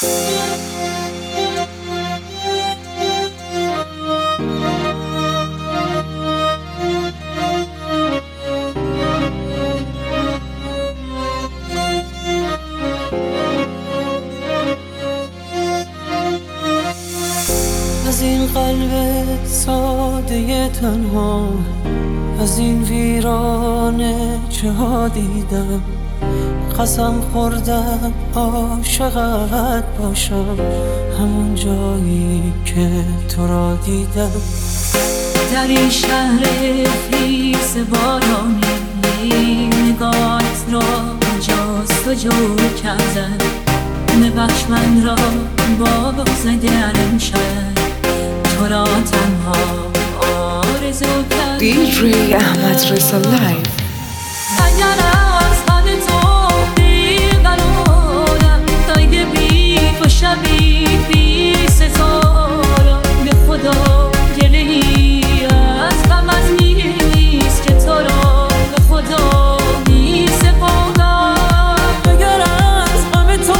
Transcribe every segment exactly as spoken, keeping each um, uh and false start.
از این قلب ساده تنها، از این ویرانه چه ها دیدم. قسم خوردم عاشقت باشم همون جایی که تو را دیدم. در این شهر خیس بارانی نگاهت را جاست و جور کردن. نبخش من را با زدن شد تو را تنها آرزو کردم. دی جی احمد رضا لایف. اگر از حد تو بیقرارم، اگه بی تو شبی بی ستارم، به خدا گله‌ای از غمت نیست که تو را به خدا می سپارم. اگر از غم تو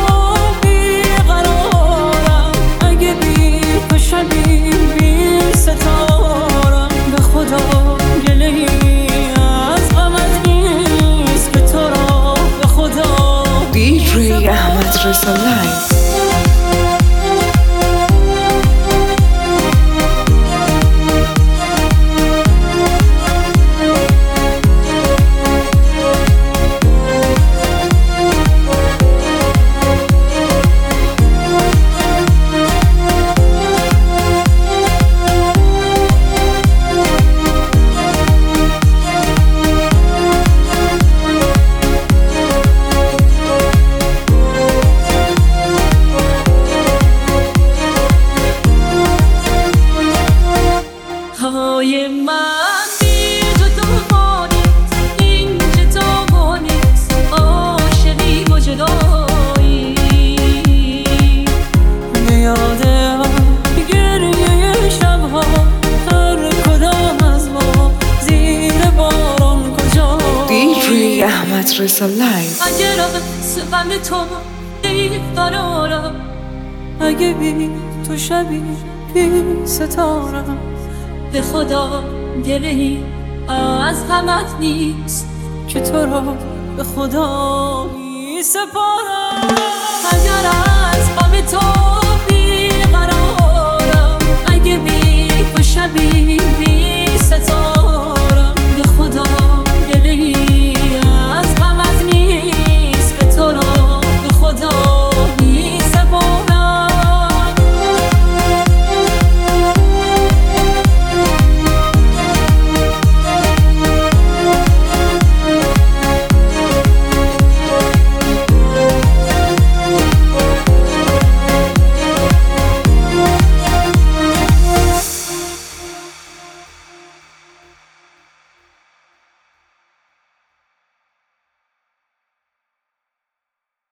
بیقرارم، اگه بی تو شبی بی ستارم، به خدا گله‌ای از غمت نیست که تو را به خدا دی جی احمد رضا لایف. های من بی جدا نیست، این جدا نیست، عاشقی و جدایی. یادم گریه شبها هر کدام از ما زیر باران کجا. دی جی احمد رضا لایف. اگر از غم تو بیقرارم، اگه بی تو شبی بی ستارم، به خدا گله‌ای از غمت نیست که تو را به خدا می سپارم. اگر از غم تو